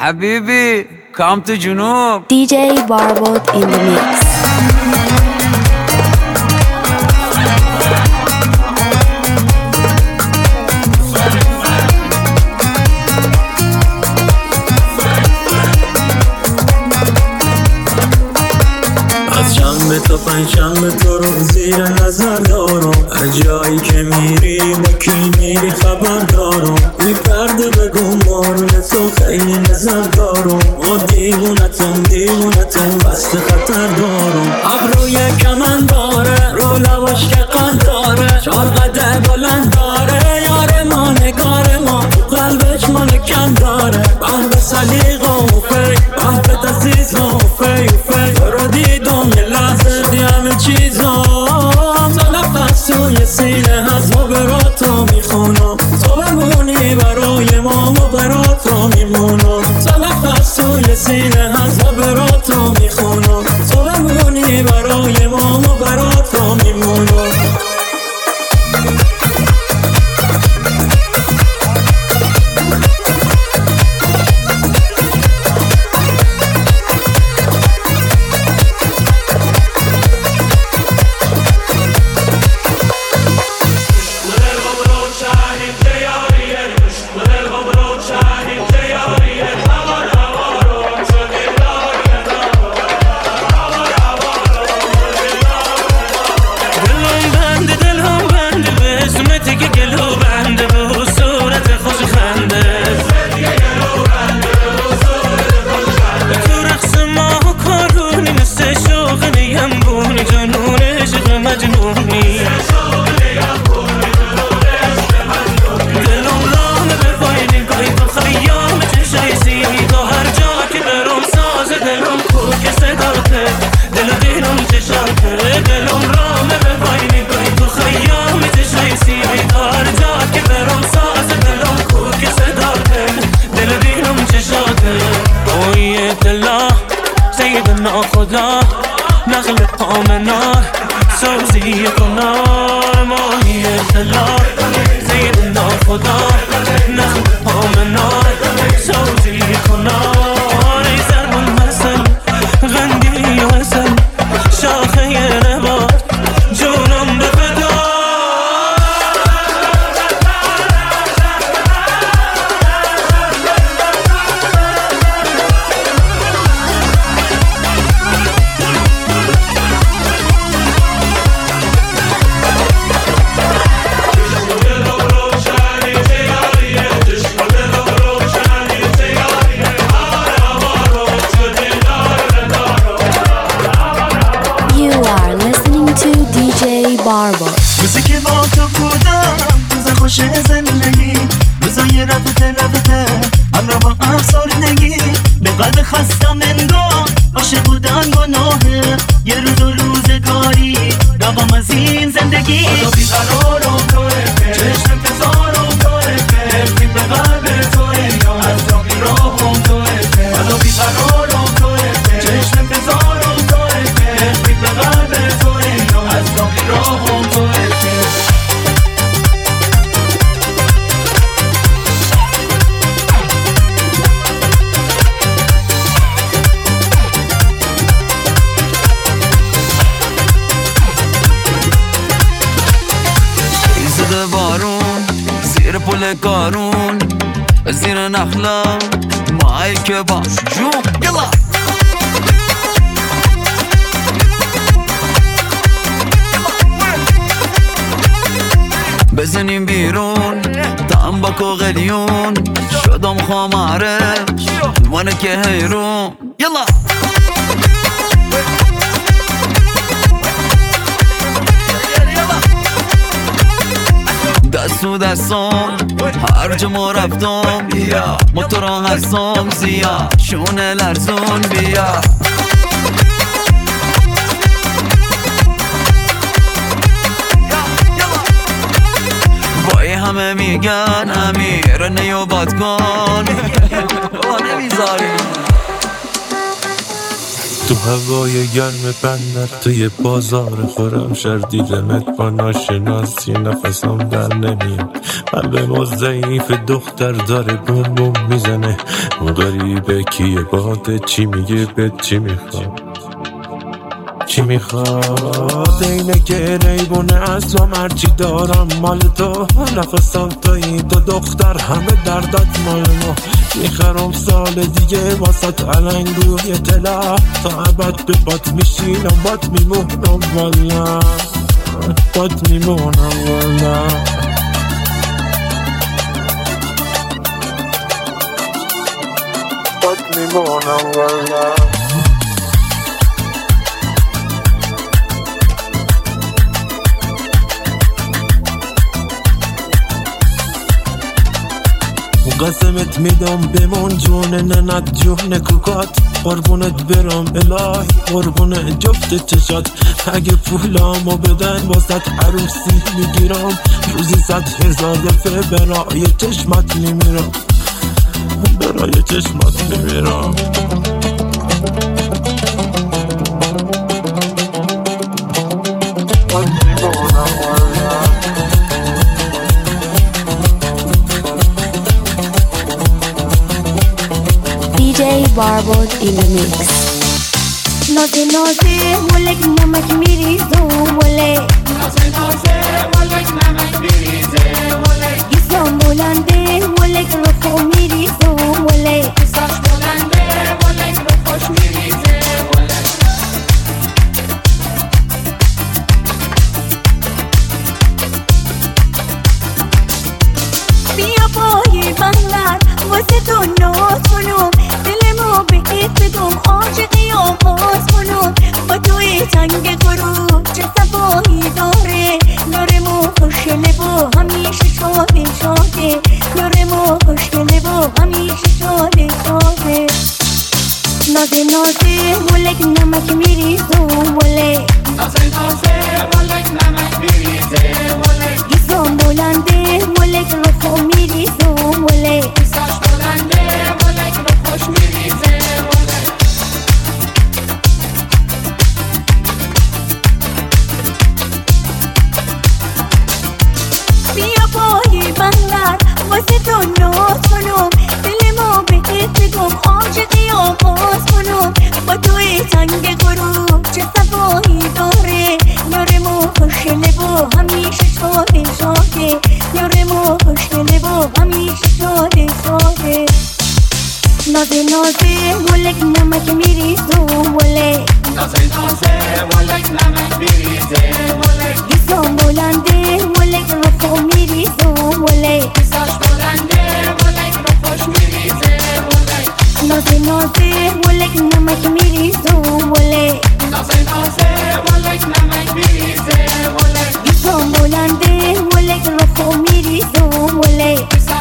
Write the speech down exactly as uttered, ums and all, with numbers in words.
حبيبي come to جنوب. D J Barbot in the mix. از شنبه تا پنجشنبه تو رو زیر نظر دارم، از جایی که میری با کی میری خبر دارم. بی پرده بگو مارون تو خیلی نظر دارم، و دیوونتم دیوونتم بسته خطر دارم. ابروی کمن داره رو لواش که قند داره، چار قده بلند داره، یار ما نگار ما تو قلبش ما نکن داره. بحر سلیقه و فی بحر تسیز و فی و فی تو رو دیدم یه لحظه دی همه چیزام زلفت توی سینه هست ما براتو میخونم، تو بمونی برای ما ما براتو میمونم. زلفت توی سینه هست ما براتو میخونم، تو بمونی برای ما ما براتو میمونم. خدا نقل آمنا سوزی کنار ماهی اطلاع زیدنا خدا نقل آمنا سوزی کنار ای زرمون مثل غندی و حسن شاخه نبات جونم به فدا. موسیقی با تو بودم روز خوش زندگی، روزای رفته رفته همراه با افسردگی، به قلب خستم انگار عاشق بودن گناهه، یه روز و روزگاری روام از این زندگی. حالا بیقرارم توه که چشم انتظارم توه که حرفیم به قلب توه یا از را بیراهم توه که حالا بیقرارم توه که چشم انتظارم توه که حرفیم به قلب توه یا از را بیراهم توه. بارون زیر پل کارون زیر نخلا مایی که باش جون یلا بزنیم بیرون تنباک و غلیون شدم خماره وانه که حیرون یلا دستو دستم هر جا ما رفتم بیا موتورا هستم زیا شونه لرزون بیا وای همه میگن امیر نیوبات کن نمیذاری تو هوای گرم بندر توی بازار خورم شردیدمت با ناشناسی نفسم در نمیاد قلبم ضعیف دختر داره بوم بوم میزنه اون غریبه کیه باده چی میگه به چی میخواد چی میخواد اینه که ریبونه اصلام هرچی دارم مال تو نفسم توی دو دختر همه دردت مال ما میخرم سال دیگه واسط علنگ روی تلا تا عبد به بات میشینم بات میمونم والا بات میمونم والا بات میمونم والا قسمت میدم بمون جون ننت جون کوکات قربونت برم الهی قربون جفت چشات اگه پولامو بدن واسط عروسی میگیرم روزی صد هزار دفعه برای چشمت میمیرم برای چشمت میمیرم دی جی Barbot in the mix. نازه نازه ولک نمک میریزم ولی نازه نازه ولک نمک میریزه ولی گیسم بلنده ولک رفو میریزم ولی قصاش بلنده ولک رو خوش میریزه ولی بیا پای بندر واسه تو ناز کنم دلمو بهت بدم عاشقی آغاز کنم با توی تنگ غروب چه صفایی داره یارمو خوشگله و همیشه شاده شاده یارمو خوشگله و همیشه شاده شاده نازه نازه ولک نمک میریزم ولی نازه نازه ولک نمک میریزه ولی گیسم بلنده ولک رفو میریزم ولی قصاش بلنده ولک رو خوش میریزه ولی بیا پای بندر واسه تو ناز کنم دلمو بهت بدم عاشقی آغاز کنم با توی تنگ غروب چه صفایی داره یارمو خوشگله و همیشه شاده شاده یارمو خوشگله و همیشه شاده شاده نازه نازه ولک نمک میریزم ولی نازه نازه ولک نمک میریزه ولی گیسم بلنده ولک رفو میریزم ولی قصاش بلنده ولک رو خوش میریزه ولی نازه نازه ولک نمک میریزم ولی نازه نازه ولک نمک میریزه ولی گیسم بلنده ولک رفو میریزم ولی قصاش